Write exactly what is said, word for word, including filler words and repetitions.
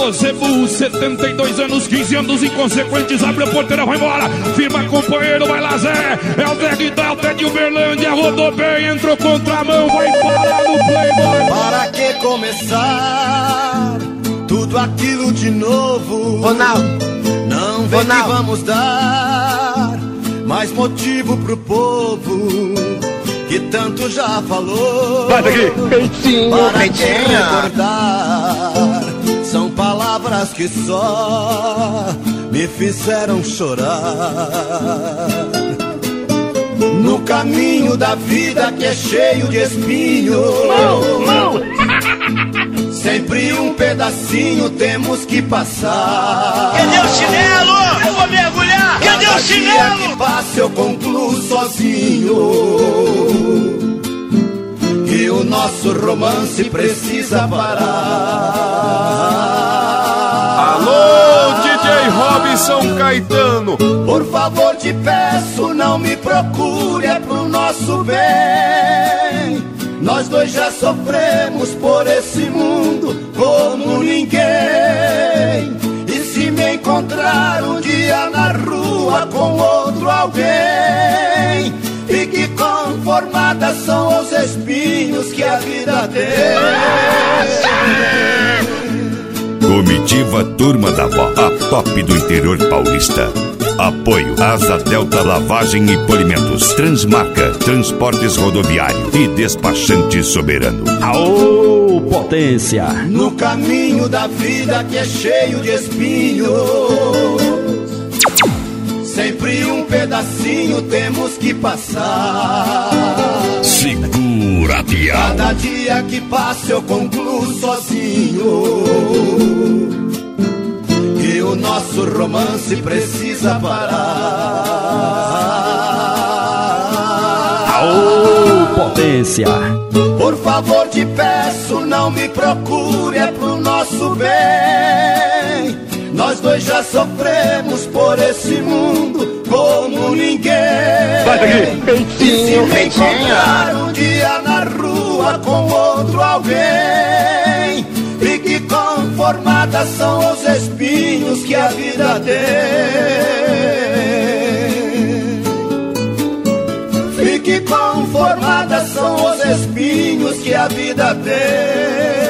Zebu, setenta e dois anos, quinze anos inconsequentes. Abre a porteira, vai embora. Firma companheiro, vai lá Zé. É o Ted Delta de Uberlândia. Rodou bem, entrou contramão. Vai parar no Playboy. Para que começar tudo aquilo de novo? Ronaldo, não vem Ronaldo. que vamos dar mais motivo pro povo que tanto já falou. Vai daqui. Peitinho, Para que peitinho. recordar são palavras que só me fizeram chorar. No caminho da vida que é cheio de espinhos, sempre um pedacinho temos que passar. Cadê o chinelo? Eu vou mergulhar! Cadê Cada o chinelo? dia que passa eu concluo sozinho que o nosso romance precisa parar. Alô, D J Robson Caetano. Por favor te peço, não me procure, é pro nosso bem. Nós dois já sofremos por esse mundo como ninguém. E se me encontrar um dia na rua com outro alguém, fique conformada, são os espinhos que a vida tem. Comitiva Turma da Vó, a top do interior paulista. Apoio Asa Delta Lavagem e Polimentos, Transmarca, Transportes Rodoviário e Despachante Soberano. Aô, potência! No caminho da vida que é cheio de espinhos, sempre um pedacinho temos que passar. Segura, Piau. Cada dia que passa eu concluo sozinho que o nosso romance precisa parar. Aô, potência! Por favor te peço, não me procure, é pro nosso bem. Nós dois já sofremos por esse mundo como ninguém. Vai daqui. Peitinho, E se me encontrar um dia na rua com outro alguém, fique conformada, são os espinhos que a vida tem. Fique conformada, são os espinhos que a vida tem.